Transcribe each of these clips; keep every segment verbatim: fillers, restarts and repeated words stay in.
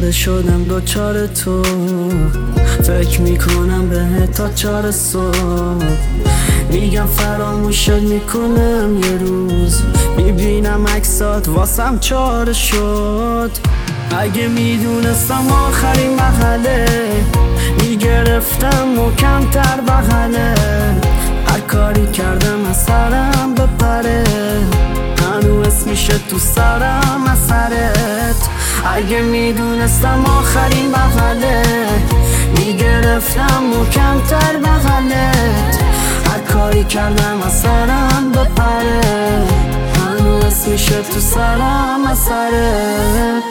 شده شدم دوچار تو، فکر میکنم به تا چار صبح. میگم فراموشت میکنم یه روز، میبینم عکسات واسم چاره شد. اگه میدونستم آخرین محله، میگرفتم محکم‌تر بغله. هر کاری کردم از سرم بپره، هنو اسمیشه تو سرم اثرت. اگه میدونستم آخرین بغله، میگرفتم محکم‌تر بغلت. هر کاری کردم از سرم بپره، هنو اسمیشه تو سرم اثرت.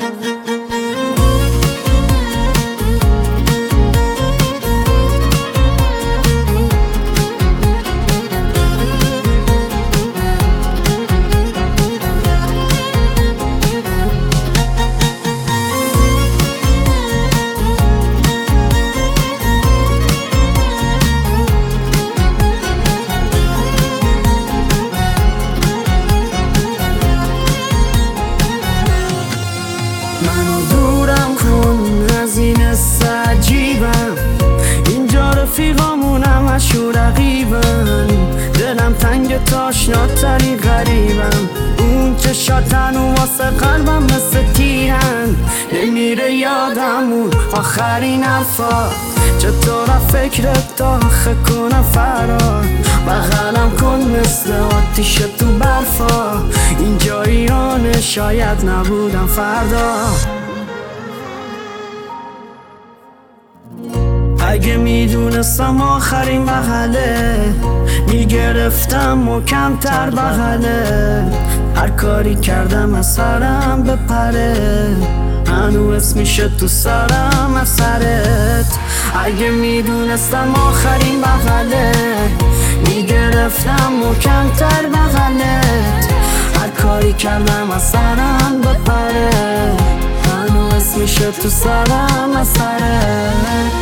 منو دورم کن از این عجیبم، اینجا رفیقامونم اشو رقیبم. دلم تنگ تاشناتری غریبم، اون چشاتن و واسه قلبم مثل تیرن. نمیره یادمون آخرین حرفا، چطور فکرت داخل کنم فرار. بغلم کن مثل آتیش تو برفا، اینجا ایرانه شاید نبودم فردا. اگه میدونستم آخرین محله، میگرفتم محکم‌تر بغله. هر کاری کردم از سرم بپره، هنو اسمیشه تو سرم اثرت. اگه میدونستم آخرین بغله، میگرفتم محکم‌تر بغلت. هر کاری کردم از سرم بپره، هنو اسمیشه تو سرم اثرت.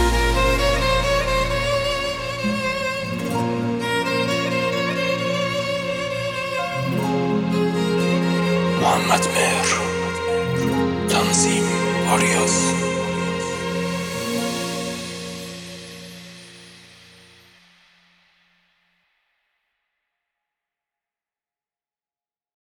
محمد مهر، تنظیم آریاز.